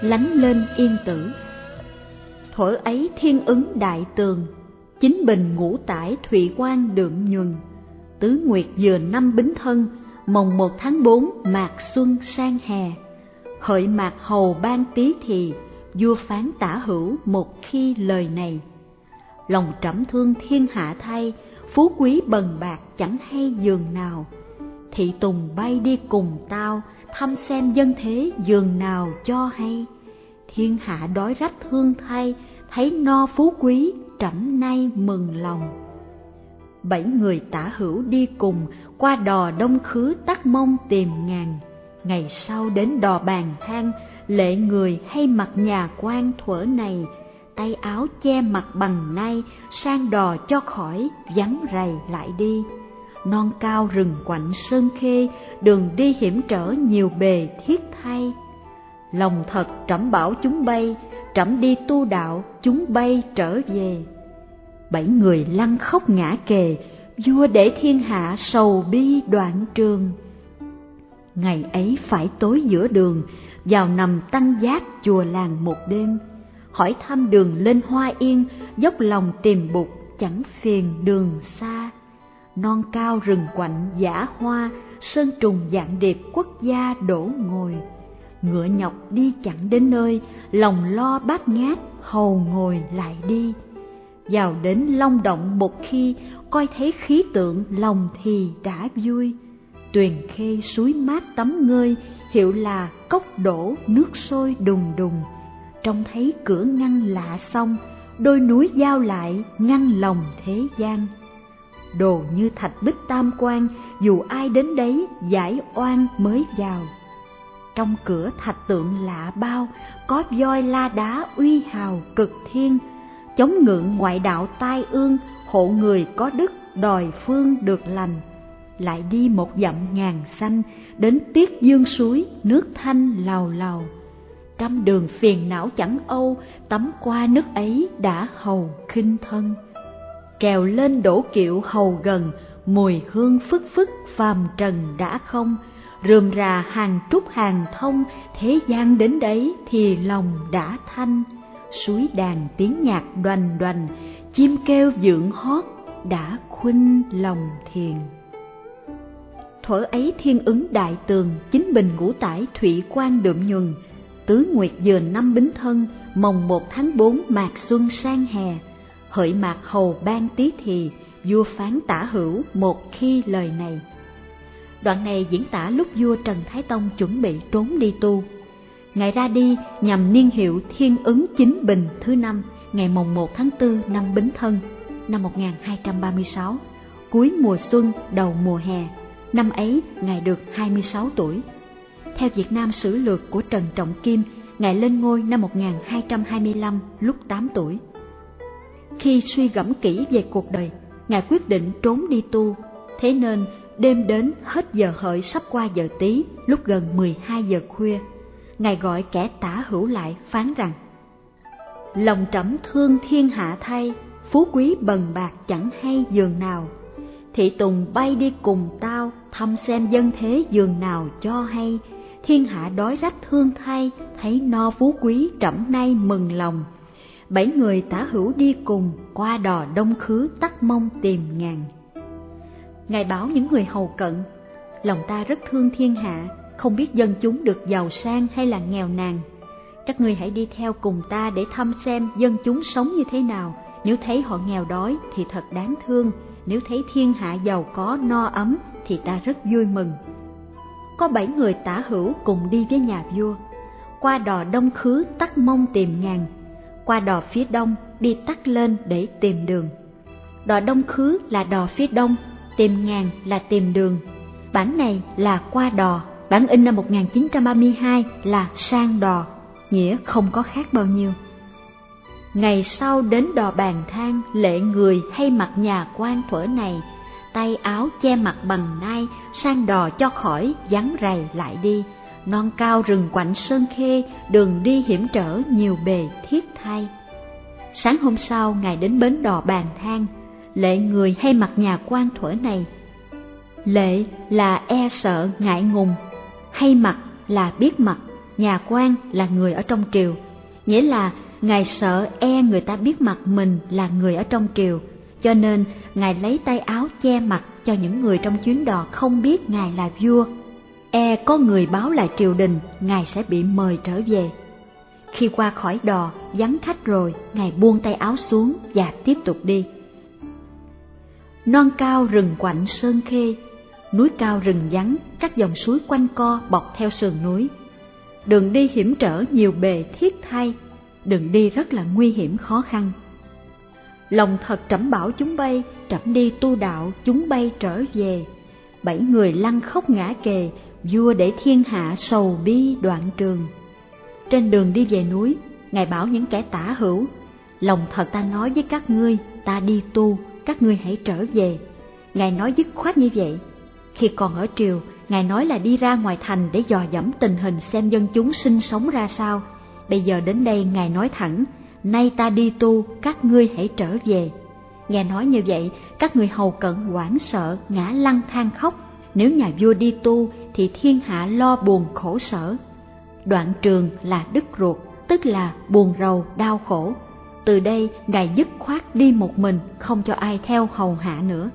lánh lên yên tử. Thuở ấy thiên ứng đại tường, chính bình ngũ tải thụy quan đượm nhuần. Tứ nguyệt vừa năm Bính Thân, mồng 1 tháng 4 mạt xuân sang hè. Hợi mạt hầu ban tý thì, vua phán tả hữu một khi lời này. Lòng trẫm thương thiên hạ thay, phú quý bần bạc chẳng hay giường nào. Thị tùng bay đi cùng tao, thăm xem dân thế giường nào cho hay. Thiên hạ đói rách thương thay, thấy no phú quý trẫm nay mừng lòng. 7 người tả hữu đi cùng, qua đò đông khứ Tắc Mông tìm ngàn. Ngày sau đến đò Bàn Thang, lệ người hay mặc nhà quan thuở này. Tay áo che mặt bằng nay, sang đò cho khỏi vắng rầy lại đi. Non cao rừng quạnh sơn khê, đường đi hiểm trở nhiều bề thiết thay. Lòng thật trẫm bảo chúng bay, trẫm đi tu đạo chúng bay trở về. 7 người lăn khóc ngã kề, vua để thiên hạ sầu bi đoạn trường. Ngày ấy phải tối giữa đường, vào nằm tăng giác chùa làng một đêm. Hỏi thăm đường lên Hoa Yên, dốc lòng tìm bụt chẳng phiền đường xa. Non cao rừng quạnh dã hoa, sơn trùng dạng điệp quốc gia đổ ngồi. Ngựa nhọc đi chẳng đến nơi, lòng lo bát ngát hầu ngồi lại đi. Vào đến Long Động một khi, coi thấy khí tượng lòng thì đã vui. Tuyền khê suối mát tắm ngơi, hiệu là cốc đổ nước sôi đùng đùng. Trông thấy cửa ngăn lạ xong, đôi núi giao lại ngăn lòng thế gian. Đồ như thạch bích tam quan, dù ai đến đấy giải oan mới vào. Trong cửa thạch tượng lạ bao, có voi la đá uy hào cực thiên. Chống ngự ngoại đạo tai ương, hộ người có đức đòi phương được lành. Lại đi một dặm ngàn xanh, đến Tiết Dương suối nước thanh lào lào. Trăm đường phiền não chẳng âu, tắm qua nước ấy đã hầu khinh thân. Trèo lên đổ kiệu hầu gần, mùi hương phức phức phàm trần đã không. Rườm rà hàng trúc hàng thông, thế gian đến đấy thì lòng đã thanh. Suối đàn tiếng nhạc đoành đoành, chim kêu dưỡng hót đã khuynh lòng thiền. Thuở ấy thiên ứng đại tường, chính bình ngũ tải thụy quan đượm nhuần. Tứ nguyệt vừa năm Bính Thân, mồng 1 tháng 4 mạt xuân sang hè. Hợi mạt hầu ban tý thì, vua phán tả hữu một khi lời này. Đoạn này diễn tả lúc vua Trần Thái Tông chuẩn bị trốn đi tu. Ngài ra đi nhằm niên hiệu thiên ứng chính bình thứ 5, ngày mồng 1 tháng 4 năm Bính Thân, năm 1236, cuối mùa xuân đầu mùa hè. Năm ấy Ngài được 26 tuổi. Theo Việt Nam Sử Lược của Trần Trọng Kim, Ngài lên ngôi năm 1225 lúc 8 tuổi. Khi suy gẫm kỹ về cuộc đời, Ngài quyết định trốn đi tu. Thế nên đêm đến hết giờ hợi sắp qua giờ Tý, lúc gần 12 giờ khuya, Ngài gọi kẻ tả hữu lại phán rằng: Lòng trẫm thương thiên hạ thay, phú quý bần bạc chẳng hay giường nào. Thị tùng bay đi cùng tao, thăm xem dân thế giường nào cho hay. Thiên hạ đói rách thương thay, thấy no phú quý trẫm nay mừng lòng. 7 người tả hữu đi cùng, qua đò đông khứ Tắc Mông tìm ngàn. Ngài bảo những người hầu cận: Lòng ta rất thương thiên hạ, không biết dân chúng được giàu sang hay là nghèo nàn. Các ngươi hãy đi theo cùng ta để thăm xem dân chúng sống như thế nào. Nếu thấy họ nghèo đói thì thật đáng thương, nếu thấy thiên hạ giàu có no ấm thì ta rất vui mừng. Có 7 người tả hữu cùng đi với nhà vua. Qua đò đông khứ Tắc Mông tìm ngàn. Qua đò phía đông đi tắt lên để tìm đường. Đò đông khứ là đò phía đông, tìm ngàn là tìm đường. Bản này là qua đò, bản in năm 1932 là sang đò, nghĩa không có khác bao nhiêu. Ngày sau đến đò Bàn Thang, lệ người hay mặc nhà quan thuở này. Tay áo che mặt bằng nai, sang đò cho khỏi vắng rầy lại đi. Non cao rừng quạnh sơn khê, đường đi hiểm trở nhiều bề thiết thay. Sáng hôm sau Ngài đến bến đò Bàn Thang. Lệ người hay mặc nhà quan thuở này. Lệ là e sợ ngại ngùng, hay mặc là biết mặc, nhà quan là người ở trong triều, nghĩa là Ngài sợ người ta biết mặt mình là người ở trong triều, cho nên Ngài lấy tay áo che mặt cho những người trong chuyến đò không biết Ngài là vua. Có người báo lại triều đình, Ngài sẽ bị mời trở về. Khi qua khỏi đò, vắng khách rồi, Ngài buông tay áo xuống và tiếp tục đi. Non cao rừng quạnh sơn khê, núi cao rừng vắng, các dòng suối quanh co bọc theo sườn núi. Đường đi hiểm trở nhiều bề thiết thay, đường đi rất là nguy hiểm khó khăn. Lòng thật trẫm bảo chúng bay, trẫm đi tu đạo chúng bay trở về. 7 người lăn khóc ngã kề, vua để thiên hạ sầu bi đoạn trường. Trên đường đi về núi, Ngài bảo những kẻ tả hữu, lòng thật ta nói với các ngươi, ta đi tu, các ngươi hãy trở về. Ngài nói dứt khoát như vậy. Khi còn ở triều, Ngài nói là đi ra ngoài thành để dò dẫm tình hình xem dân chúng sinh sống ra sao. Bây giờ đến đây Ngài nói thẳng, nay ta đi tu, các ngươi hãy trở về. Nghe nói như vậy, các người hầu cận hoảng sợ, ngã lăn than khóc. Nếu nhà vua đi tu thì thiên hạ lo buồn khổ sở. Đoạn trường là đứt ruột, tức là buồn rầu đau khổ. Từ đây Ngài dứt khoát đi một mình, không cho ai theo hầu hạ nữa.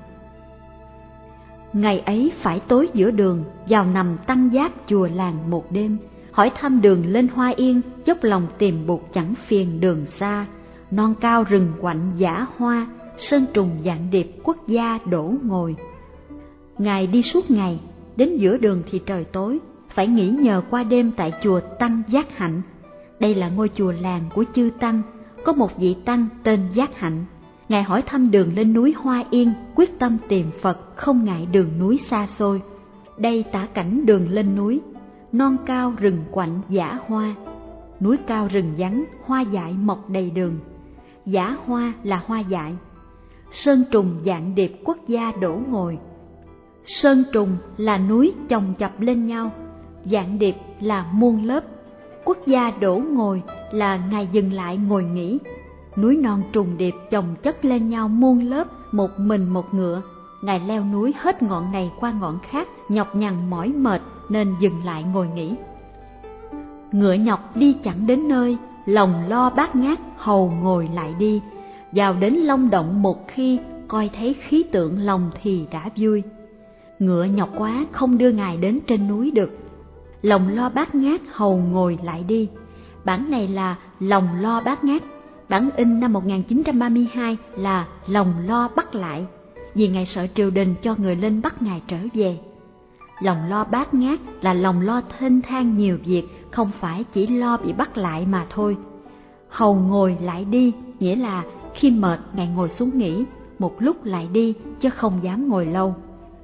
Ngày ấy phải tối giữa đường, vào nằm tăng giác chùa làng một đêm, hỏi thăm đường lên Hoa Yên, dốc lòng tìm bụt chẳng phiền đường xa. Non cao rừng quạnh dã hoa, sơn trùng vạn điệp quốc gia đổ ngồi. Ngài đi suốt ngày, đến giữa đường thì trời tối, phải nghỉ nhờ qua đêm tại chùa Tăng Giác Hạnh. Đây là ngôi chùa làng của chư Tăng, có một vị Tăng tên Giác Hạnh. Ngài hỏi thăm đường lên núi Hoa Yên, quyết tâm tìm Phật, không ngại đường núi xa xôi. Đây tả cảnh đường lên núi, non cao rừng quạnh dã hoa, núi cao rừng vắng, hoa dại mọc đầy đường. Dã hoa là hoa dại. Sơn trùng vạn điệp quốc gia đổ ngồi. Sơn trùng là núi chồng chập lên nhau, vạn điệp là muôn lớp, quốc gia đổ ngồi là Ngài dừng lại ngồi nghỉ. Núi non trùng điệp chồng chất lên nhau muôn lớp, một mình một ngựa. Ngài leo núi hết ngọn này qua ngọn khác, nhọc nhằn mỏi mệt nên dừng lại ngồi nghỉ. Ngựa nhọc đi chẳng đến nơi, lòng lo bát ngát hầu ngồi lại đi. Vào đến Long Động một khi, coi thấy khí tượng lòng thì đã vui. Ngựa nhọc quá không đưa Ngài đến trên núi được. Lòng lo bát ngát hầu ngồi lại đi. Bản này là lòng lo bát ngát, bản in năm 1932 là lòng lo bắt lại, vì Ngài sợ triều đình cho người lên bắt Ngài trở về. Lòng lo bát ngát là lòng lo thênh thang nhiều việc, không phải chỉ lo bị bắt lại mà thôi. Hầu ngồi lại đi, nghĩa là khi mệt Ngài ngồi xuống nghỉ, một lúc lại đi chứ không dám ngồi lâu.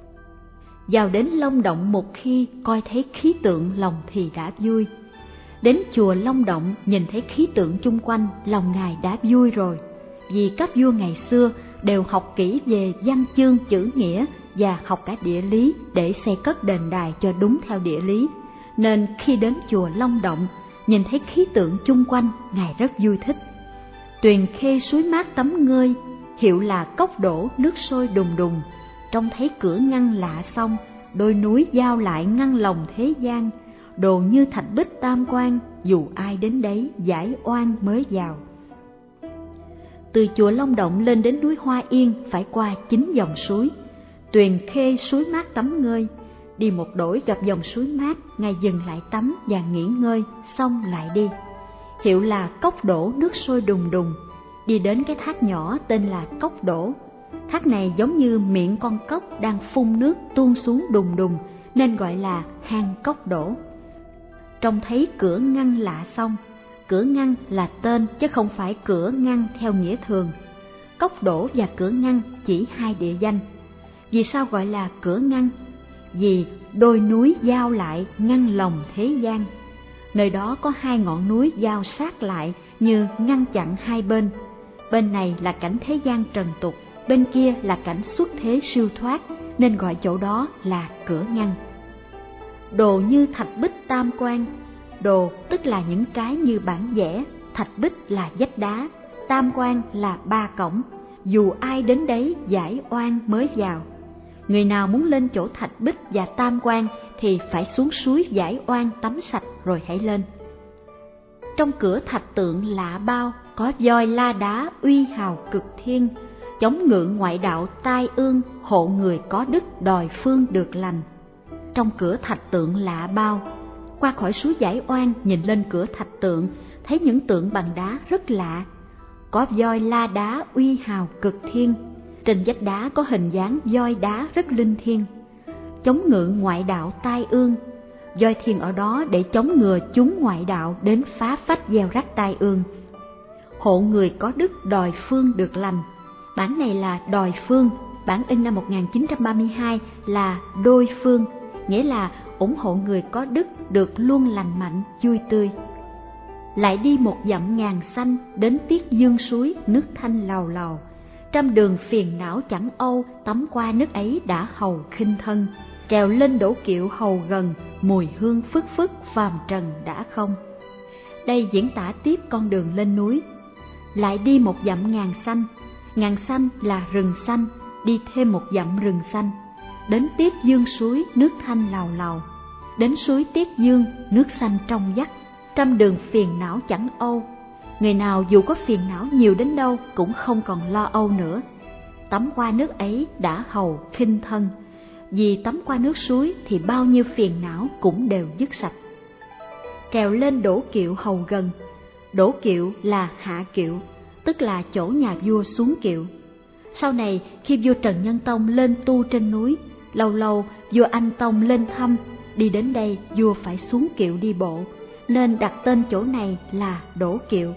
Vào đến Long Động một khi, coi thấy khí tượng lòng thì đã vui. Đến chùa Long Động nhìn thấy khí tượng chung quanh, lòng Ngài đã vui rồi. Vì các vua ngày xưa đều học kỹ về văn chương chữ nghĩa và học cả địa lý để xây cất đền đài cho đúng theo địa lý. Nên khi đến chùa Long Động, nhìn thấy khí tượng chung quanh, Ngài rất vui thích. Tuyền khê suối mát tắm ngơi, hiệu là cốc đổ nước sôi đùng đùng. Trông thấy cửa ngăn lạ xong, đôi núi giao lại ngăn lòng thế gian. Đồ như thạch bích tam quan, dù ai đến đấy giải oan mới vào. Từ chùa Long Động lên đến núi Hoa Yên phải qua 9 dòng suối. Tuyền khê suối mát tắm ngơi, đi một đổi gặp dòng suối mát, Ngài dừng lại tắm và nghỉ ngơi, xong lại đi. Hiệu là cốc đổ nước sôi đùng đùng, đi đến cái thác nhỏ tên là Cốc Đổ. Thác này giống như miệng con cốc đang phun nước tuôn xuống đùng đùng, nên gọi là hang Cốc Đổ. Trông thấy cửa ngăn lạ xong, cửa ngăn là tên chứ không phải cửa ngăn theo nghĩa thường. Cốc Đổ và cửa ngăn chỉ hai địa danh. Vì sao gọi là cửa ngăn? Vì đôi núi giao lại ngăn lòng thế gian. Nơi đó có hai ngọn núi giao sát lại như ngăn chặn hai bên. Bên này là cảnh thế gian trần tục, bên kia là cảnh xuất thế siêu thoát, nên gọi chỗ đó là cửa ngăn. Đồ như thạch bích tam quan, đồ tức là những cái như bản vẽ, thạch bích là vách đá, tam quan là 3 cổng, dù ai đến đấy giải oan mới vào. Người nào muốn lên chỗ Thạch Bích và Tam Quan thì phải xuống suối Giải Oan tắm sạch rồi hãy lên. Trong cửa thạch tượng lạ bao, có voi la đá uy hào cực thiên, chống ngự ngoại đạo tai ương, hộ người có đức đòi phương được lành. Trong cửa thạch tượng lạ bao, qua khỏi suối Giải Oan nhìn lên cửa thạch tượng, thấy những tượng bằng đá rất lạ. Có voi la đá uy hào cực thiên, trên vách đá có hình dáng voi đá rất linh thiêng. Chống ngự ngoại đạo tai ương, voi thiên ở đó để chống ngừa chúng ngoại đạo đến phá phách gieo rắc tai ương. Hộ người có đức đòi phương được lành, bản này là đòi phương, bản in năm 1932 là đôi phương, nghĩa là ủng hộ người có đức được luôn lành mạnh, vui tươi. Lại đi một dặm ngàn xanh, đến Tiết Dương suối, nước thanh lào lào. Trăm đường phiền não chẳng âu, tắm qua nước ấy đã hầu khinh thân. Trèo lên đổ kiệu hầu gần, mùi hương phức phức phàm trần đã không. Đây diễn tả tiếp con đường lên núi. Lại đi một dặm ngàn xanh là rừng xanh, đi thêm một dặm rừng xanh. Đến Tiết Dương suối, nước thanh lào lào. Đến suối Tiết Dương, nước xanh trong vắt. Trăm đường phiền não chẳng âu, người nào dù có phiền não nhiều đến đâu cũng không còn lo âu nữa. Tắm qua nước ấy đã hầu khinh thân, vì tắm qua nước suối thì bao nhiêu phiền não cũng đều dứt sạch. Trèo lên đổ kiệu hầu gần, đổ kiệu là hạ kiệu, tức là chỗ nhà vua xuống kiệu. Sau này khi vua Trần Nhân Tông lên tu trên núi, lâu lâu vua Anh Tông lên thăm, đi đến đây vua phải xuống kiệu đi bộ, nên đặt tên chỗ này là đổ kiệu.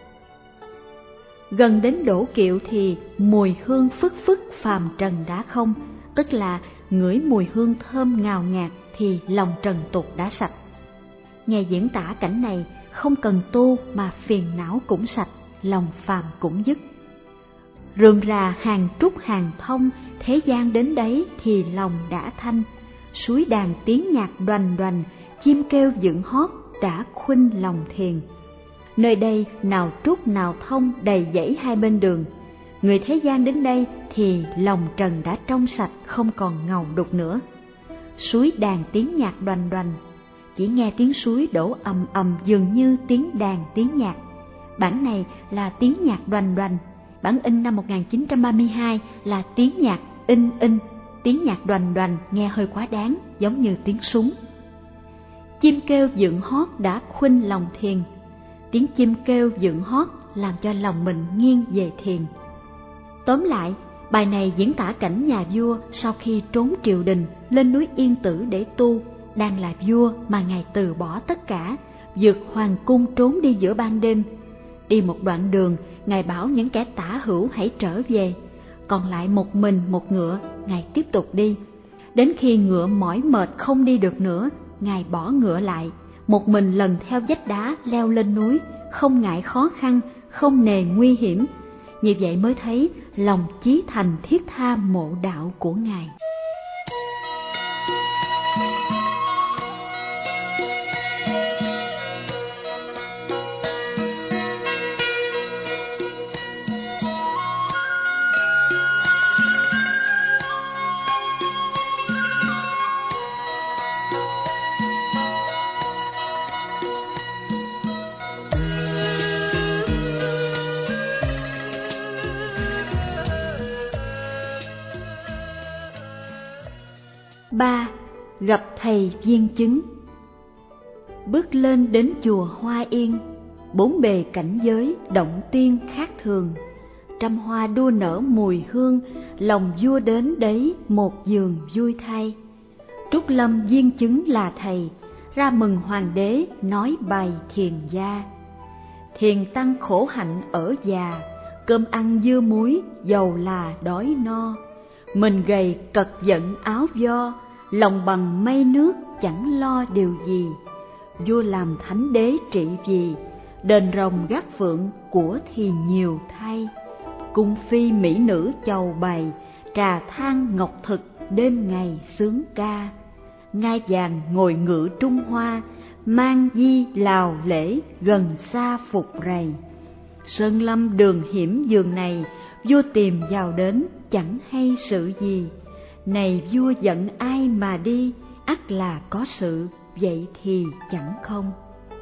Gần đến đổ kiệu thì mùi hương phức phức phàm trần đã không, tức là ngửi mùi hương thơm ngào ngạt thì lòng trần tục đã sạch. Nghe diễn tả cảnh này, không cần tu mà phiền não cũng sạch, lòng phàm cũng dứt. Rườm rà hàng trúc hàng thông, thế gian đến đấy thì lòng đã thanh. Suối đàn tiếng nhạc đoành đoành, chim kêu dựng hót đã khuynh lòng thiền. Nơi đây nào trúc nào thông đầy dãy hai bên đường. Người thế gian đến đây thì lòng trần đã trong sạch, không còn ngầu đục nữa. Suối đàn tiếng nhạc đoành đoành, chỉ nghe tiếng suối đổ ầm ầm dường như tiếng đàn tiếng nhạc. Bản này là tiếng nhạc đoành đoành, bản in năm 1932 là tiếng nhạc in. Tiếng nhạc đoành đoành nghe hơi quá đáng, giống như tiếng súng. Chim kêu dựng hót đã khuynh lòng thiền. Tiếng chim kêu dựng hót làm cho lòng mình nghiêng về thiền. Tóm lại, bài này diễn tả cảnh nhà vua sau khi trốn triều đình lên núi Yên Tử để tu. Đang là vua mà ngài từ bỏ tất cả, vượt hoàng cung trốn đi giữa ban đêm. Đi một đoạn đường, ngài bảo những kẻ tả hữu hãy trở về. Còn lại một mình một ngựa, ngài tiếp tục đi. Đến khi ngựa mỏi mệt không đi được nữa, ngài bỏ ngựa lại, một mình lần theo vách đá leo lên núi, không ngại khó khăn, không nề nguy hiểm. Như vậy mới thấy lòng chí thành thiết tha mộ đạo của ngài. Gặp thầy viên chứng. Bước lên đến chùa Hoa Yên, bốn bề cảnh giới động tiên khác thường. Trăm hoa đua nở mùi hương, lòng vua đến đấy một giường vui thay. Trúc Lâm viên chứng là thầy, ra mừng hoàng đế nói bài thiền gia. Thiền tăng khổ hạnh ở già, cơm ăn dưa muối, dầu là đói no. Mình gầy cật giận áo vo, lòng bằng mây nước chẳng lo điều gì. Vua làm thánh đế trị vì, đền rồng gác phượng của thì nhiều thay. Cung phi mỹ nữ chầu bày, trà than ngọc thực đêm ngày sướng ca. Ngai vàng ngồi ngự Trung Hoa, mang di lào lễ gần xa phục rầy. Sơn lâm đường hiểm giường này, vua tìm vào đến chẳng hay sự gì. Này vua giận ai mà đi, ắt là có sự, vậy thì chẳng không.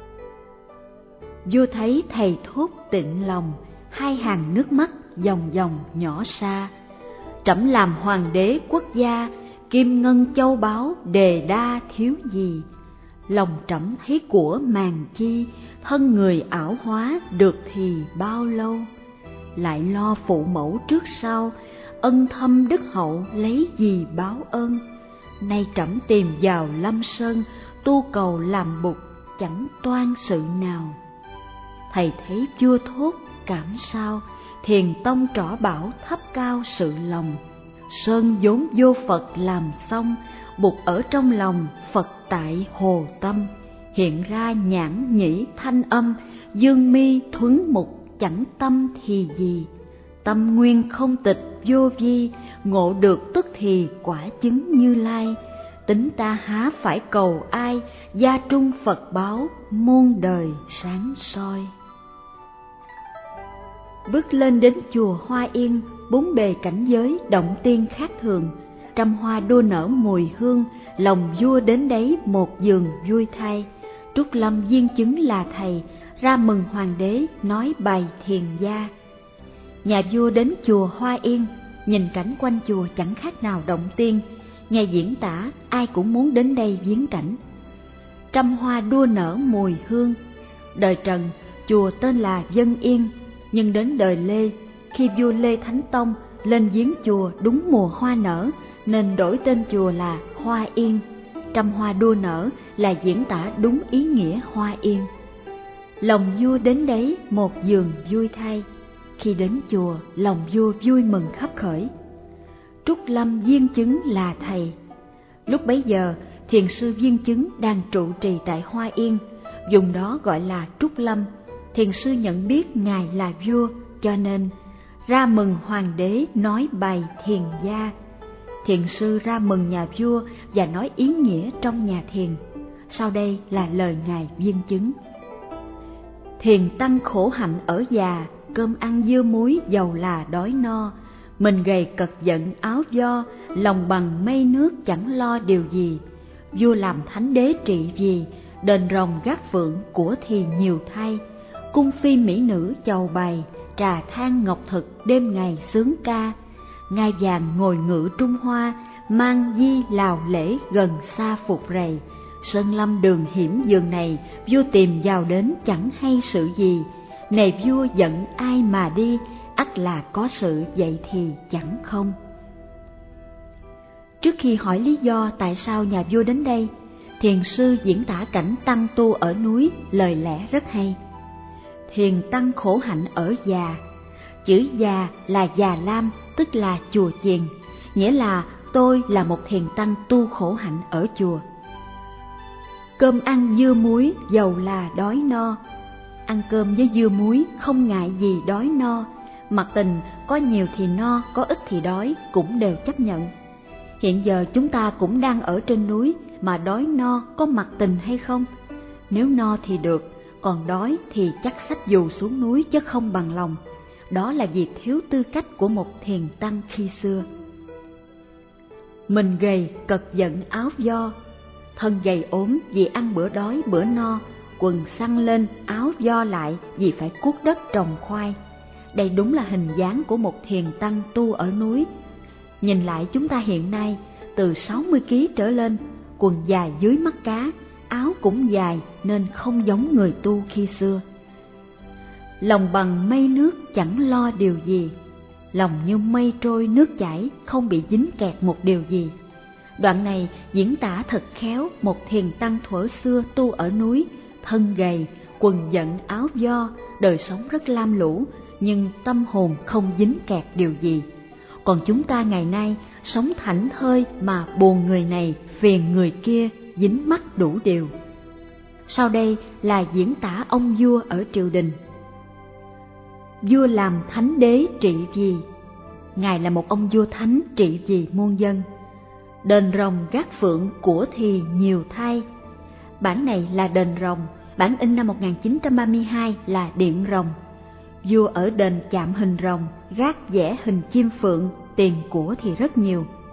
Vua thấy thầy thốt tịnh lòng, hai hàng nước mắt dòng dòng nhỏ xa. Trẫm làm hoàng đế quốc gia, kim ngân châu báu đề đa thiếu gì. Lòng trẫm thấy của màng chi, thân người ảo hóa được thì bao lâu. Lại lo phụ mẫu trước sau, ân thâm đức hậu lấy gì báo ơn. Nay trẫm tìm vào lâm sơn, tu cầu làm bụt chẳng toan sự nào. Thầy thấy vua thốt cảm sao, thiền tông trỏ bảo thấp cao sự lòng. Sơn vốn vô Phật làm xong, Bụt ở trong lòng, Phật tại hồ tâm. Hiện ra nhãn nhĩ thanh âm, dương mi thuấn mục chẳng tâm thì gì. Tâm nguyên không tịch vô vi, ngộ được tức thì quả chứng Như Lai. Tính ta há phải cầu ai, gia trung Phật báo, muôn đời sáng soi. Bước lên đến chùa Hoa Yên, bốn bề cảnh giới động tiên khác thường. Trăm hoa đua nở mùi hương, lòng vua đến đấy một giường vui thay. Trúc Lâm viên chứng là thầy, ra mừng hoàng đế nói bài thiền gia. Nhà vua đến chùa Hoa Yên, nhìn cảnh quanh chùa chẳng khác nào động tiên. Nghe diễn tả, ai cũng muốn đến đây viếng cảnh. Trăm hoa đua nở mùi hương. Đời Trần, chùa tên là Vân Yên, nhưng đến đời Lê, khi vua Lê Thánh Tông lên viếng chùa đúng mùa hoa nở, nên đổi tên chùa là Hoa Yên. Trăm hoa đua nở là diễn tả đúng ý nghĩa Hoa Yên. Lòng vua đến đấy một giường vui thay. Khi đến chùa, lòng vua vui mừng khắp khởi. Trúc Lâm viên chứng là thầy. Lúc bấy giờ, thiền sư viên chứng đang trụ trì tại Hoa Yên, vùng đó gọi là Trúc Lâm. Thiền sư nhận biết ngài là vua, cho nên ra mừng hoàng đế nói bài thiền gia. Thiền sư ra mừng nhà vua và nói ý nghĩa trong nhà thiền. Sau đây là lời ngài viên chứng. Thiền tăng khổ hạnh ở già, cơm ăn dưa muối dầu là đói no. Mình gầy cật giận áo do, lòng bằng mây nước chẳng lo điều gì. Vua làm thánh đế trị vì, đền rồng gác phượng của thì nhiều thay. Cung phi mỹ nữ chầu bày, trà than ngọc thực đêm ngày sướng ca. Ngai vàng ngồi ngự Trung Hoa, mang di lào lễ gần xa phục rầy. Sơn lâm đường hiểm giường này, vua tìm vào đến chẳng hay sự gì. Này vua giận ai mà đi, ắt là có sự, vậy thì chẳng không. Trước khi hỏi lý do tại sao nhà vua đến đây, thiền sư diễn tả cảnh tăng tu ở núi, lời lẽ rất hay. Thiền tăng khổ hạnh ở già. Chữ già là Già Lam, tức là chùa chiền, nghĩa là tôi là một thiền tăng tu khổ hạnh ở chùa. Cơm ăn dưa muối dầu là đói no. Ăn cơm với dưa muối không ngại gì đói no. Mặc tình có nhiều thì no, có ít thì đói cũng đều chấp nhận. Hiện giờ chúng ta cũng đang ở trên núi, mà đói no có mặc tình hay không? Nếu no thì được, còn đói thì chắc xách dù xuống núi chứ không bằng lòng. Đó là việc thiếu tư cách của một thiền tăng khi xưa. Mình gầy cật giận áo do. Thân gầy ốm vì ăn bữa đói bữa no, quần xăng lên áo do lại vì phải cuốc đất trồng khoai. Đây đúng là hình dáng của một thiền tăng tu ở núi. Nhìn lại chúng ta hiện nay, từ 60 kg trở lên, quần dài dưới mắt cá, áo cũng dài nên không giống người tu khi xưa. Lòng bằng mây nước chẳng lo điều gì. Lòng như mây trôi nước chảy, không bị dính kẹt một điều gì. Đoạn này diễn tả thật khéo một thiền tăng thuở xưa tu ở núi, thân gầy, quần giận áo do, đời sống rất lam lũ, nhưng tâm hồn không dính kẹt điều gì. Còn chúng ta ngày nay sống thảnh thơi mà buồn người này, phiền người kia, dính mắc đủ điều. Sau đây là diễn tả ông vua ở triều đình. Vua làm thánh đế trị vì. Ngài là một ông vua thánh trị vì muôn dân. Đền rồng gác phượng của thì nhiều thay. Bản này là đền rồng, bản in năm 1932 là điện rồng. Vua ở đền chạm hình rồng, gác vẽ hình chim phượng, tiền của thì rất nhiều.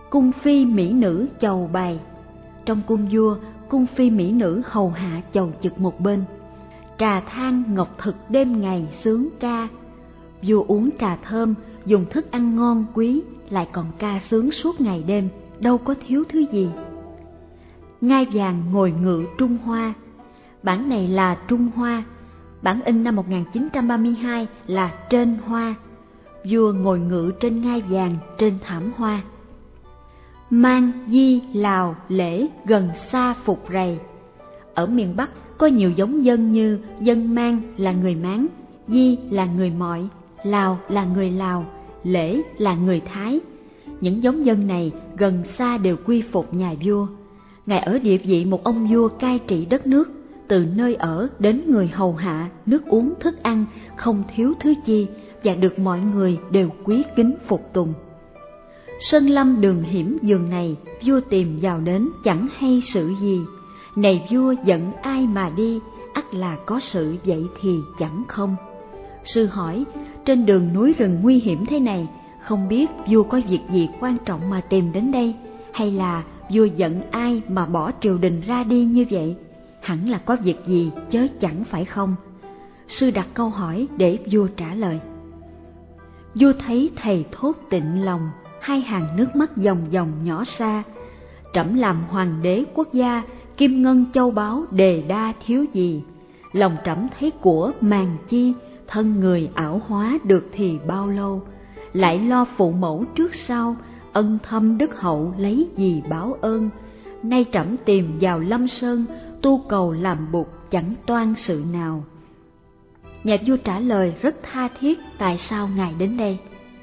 cung phi mỹ nữ chầu bày. Trong cung vua, cung phi mỹ nữ hầu hạ chầu chực một bên. Trà than ngọc thực đêm ngày sướng ca. Vua uống trà thơm, dùng thức ăn ngon quý, lại còn ca sướng suốt ngày đêm, đâu có thiếu thứ gì. Ngai vàng ngồi ngự Trung Hoa. Bản này là Trung Hoa, bản in năm 1932 là Trên Hoa. Vua ngồi ngự trên ngai vàng trên thảm hoa. Mang, Di, Lào, Lễ gần xa phục rầy. Ở miền Bắc có nhiều giống dân như dân Mang là người Mán, Di là người Mọi, Lào là người Lào, Lễ là người Thái. Những giống dân này gần xa đều quy phục nhà vua. Ngài ở địa vị một ông vua cai trị đất nước, từ nơi ở đến người hầu hạ, nước uống thức ăn không thiếu thứ chi, và được mọi người đều quý kính phục tùng. Sơn lâm đường hiểm giường này, vua tìm vào đến chẳng hay sự gì. Này vua giận ai mà đi, ắt là có sự vậy thì chẳng không. Sư hỏi, trên đường núi rừng nguy hiểm thế này, không biết vua có việc gì quan trọng mà tìm đến đây, hay là vua giận ai mà bỏ triều đình ra đi như vậy? Hẳn là có việc gì chớ chẳng phải không? Sư đặt câu hỏi để vua trả lời. Vua thấy thầy thốt tịnh lòng, hai hàng nước mắt dòng dòng nhỏ xa. Trẫm làm hoàng đế quốc gia, kim ngân châu báu đề đa thiếu gì. Lòng trẫm thấy của màng chi, thân người ảo hóa được thì bao lâu. Lại lo phụ mẫu trước sau, ân thâm đức hậu lấy gì báo ơn. Nay trẫm tìm vào Lâm Sơn, tu cầu làm bụt chẳng toan sự nào. Nhà vua trả lời rất tha thiết tại sao ngài đến đây.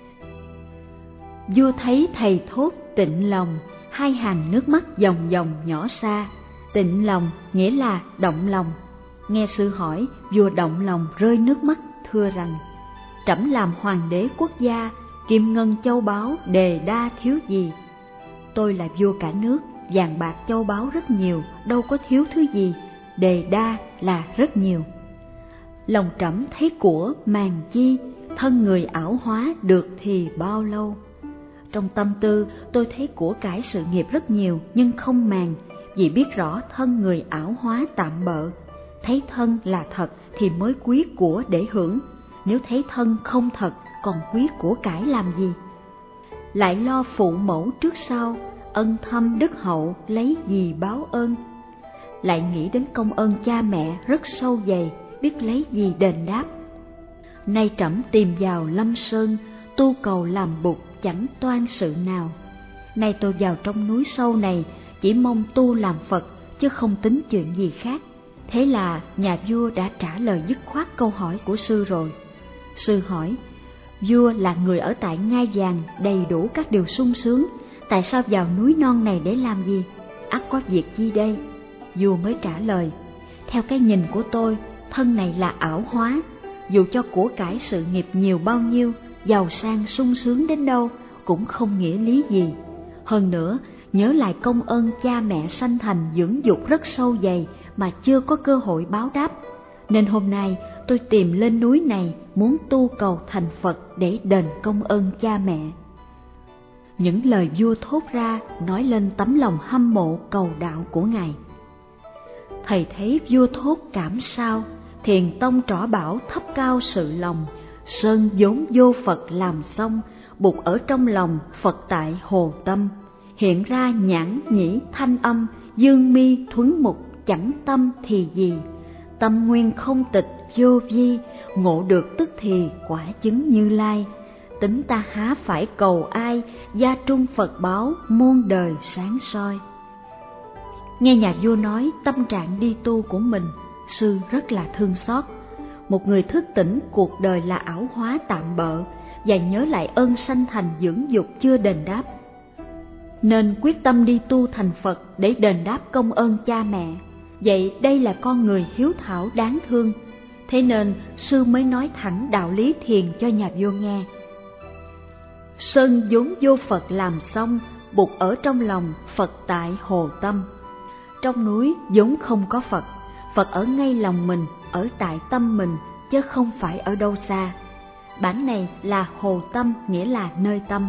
Vua thấy thầy thốt tịnh lòng, hai hàng nước mắt dòng dòng nhỏ xa. Tịnh lòng nghĩa là động lòng. Nghe sư hỏi, vua động lòng rơi nước mắt, thưa rằng: trẫm làm hoàng đế quốc gia, kim ngân châu báu đề đa thiếu gì. Tôi là vua cả nước, vàng bạc châu báu rất nhiều, đâu có thiếu thứ gì. Đề đa là rất nhiều. Lòng trẫm thấy của màng chi, thân người ảo hóa được thì bao lâu. Trong tâm tư tôi thấy của cải sự nghiệp rất nhiều nhưng không màng, vì biết rõ thân người ảo hóa tạm bợ. Thấy thân là thật thì mới quý của để hưởng, nếu thấy thân không thật còn quý của cải làm gì. Lại lo phụ mẫu trước sau, ân thâm đức hậu lấy gì báo ơn. Lại nghĩ đến công ơn cha mẹ rất sâu dày, biết lấy gì đền đáp. Nay trẫm tìm vào Lâm Sơn, tu cầu làm bụt chẳng toan sự nào. Nay tôi vào trong núi sâu này, chỉ mong tu làm Phật, chứ không tính chuyện gì khác. Thế là nhà vua đã trả lời dứt khoát câu hỏi của sư rồi. Sư hỏi, vua là người ở tại ngai vàng đầy đủ các điều sung sướng, tại sao vào núi non này để làm gì? Ắt có việc gì đây? Vua mới trả lời, theo cái nhìn của tôi, thân này là ảo hóa. Dù cho của cải sự nghiệp nhiều bao nhiêu, giàu sang sung sướng đến đâu, cũng không nghĩa lý gì. Hơn nữa, nhớ lại công ơn cha mẹ sanh thành dưỡng dục rất sâu dày mà chưa có cơ hội báo đáp. Nên hôm nay tôi tìm lên núi này muốn tu cầu thành Phật để đền công ơn cha mẹ. Những lời vua thốt ra nói lên tấm lòng hâm mộ cầu đạo của ngài. Thầy thấy vua thốt cảm sao, thiền tông trỏ bảo thấp cao sự lòng. Sơn vốn vô Phật làm xong, bụt ở trong lòng Phật tại hồ tâm. Hiện ra nhãn nhĩ thanh âm, dương mi thuấn mục chẳng tâm thì gì. Tâm nguyên không tịch vô vi, ngộ được tức thì quả chứng Như Lai. Tính ta há phải cầu ai, gia trung Phật báo muôn đời sáng soi. Nghe nhà vua nói tâm trạng đi tu của mình, sư rất là thương xót. Một người thức tỉnh cuộc đời là ảo hóa tạm bợ, và nhớ lại ơn sanh thành dưỡng dục chưa đền đáp, nên quyết tâm đi tu thành Phật để đền đáp công ơn cha mẹ. Vậy đây là con người hiếu thảo đáng thương. Thế nên sư mới nói thẳng đạo lý thiền cho nhà vua nghe. Sơn vốn vô Phật làm xong, bụt ở trong lòng Phật tại hồ tâm. Trong núi vốn không có Phật, Phật ở ngay lòng mình, ở tại tâm mình, chứ không phải ở đâu xa. Bản này là hồ tâm, nghĩa là nơi tâm,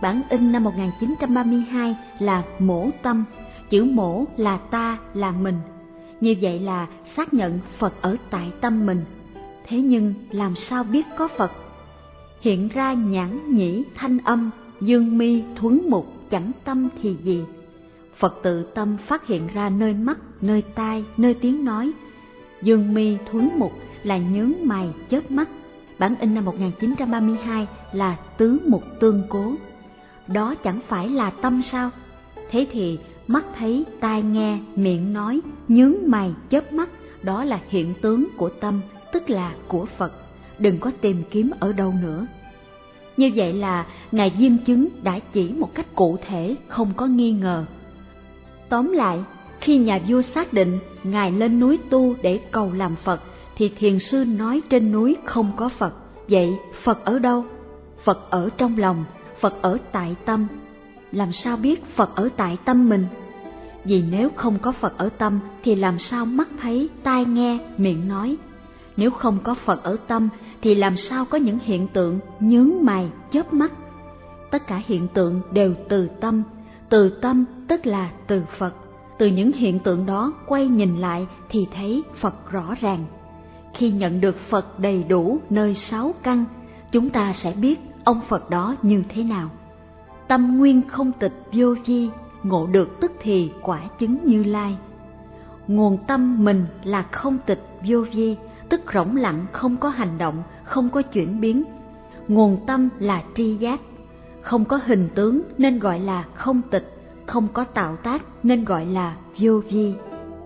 bản in năm 1932 là mổ tâm, chữ mổ là ta, là mình. Như vậy là xác nhận Phật ở tại tâm mình. Thế nhưng làm sao biết có Phật? Hiện ra nhãn nhĩ thanh âm, dương mi thuấn mục, chẳng tâm thì gì. Phật tự tâm phát hiện ra nơi mắt, nơi tai, nơi tiếng nói. Dương mi thuấn mục là nhướng mày chớp mắt. Bản in năm 1932 là tứ mục tương cố. Đó chẳng phải là tâm sao? Thế thì mắt thấy, tai nghe, miệng nói, nhướng mày chớp mắt, đó là hiện tướng của tâm, tức là của Phật. Đừng có tìm kiếm ở đâu nữa. Như vậy là Ngài Diêm Chứng đã chỉ một cách cụ thể, không có nghi ngờ. Tóm lại, khi nhà vua xác định Ngài lên núi tu để cầu làm Phật, thì thiền sư nói trên núi không có Phật. Vậy Phật ở đâu? Phật ở trong lòng, Phật ở tại tâm. Làm sao biết Phật ở tại tâm mình? Vì nếu không có Phật ở tâm thì làm sao mắt thấy, tai nghe, miệng nói? Nếu không có Phật ở tâm thì làm sao có những hiện tượng nhướng mày, chớp mắt? Tất cả hiện tượng đều từ tâm tức là từ Phật. Từ những hiện tượng đó quay nhìn lại thì thấy Phật rõ ràng. Khi nhận được Phật đầy đủ nơi 6 căn, chúng ta sẽ biết ông Phật đó như thế nào. Tâm nguyên không tịch vô vi, ngộ được tức thì quả chứng Như Lai. Nguồn tâm mình là không tịch vô vi, tức rỗng lặng, không có hành động, không có chuyển biến. Nguồn tâm là tri giác, không có hình tướng nên gọi là không tịch, không có tạo tác nên gọi là vô vi.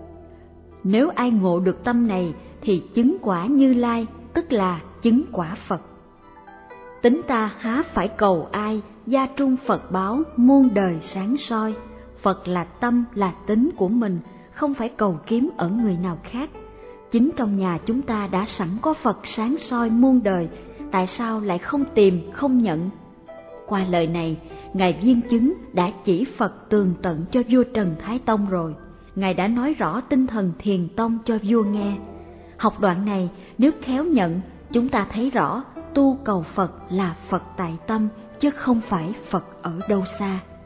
Nếu ai ngộ được tâm này thì chứng quả Như Lai, tức là chứng quả Phật. Tính ta há phải cầu ai, gia trung Phật báo, muôn đời sáng soi. Phật là tâm, là tính của mình, không phải cầu kiếm ở người nào khác. Chính trong nhà chúng ta đã sẵn có Phật sáng soi muôn đời, tại sao lại không tìm, không nhận? Qua lời này, Ngài Viên Chứng đã chỉ Phật tường tận cho vua Trần Thái Tông rồi. Ngài đã nói rõ tinh thần Thiền Tông cho vua nghe. Học đoạn này, nếu khéo nhận, chúng ta thấy rõ tu cầu Phật là Phật tại tâm, chứ không phải Phật ở đâu xa.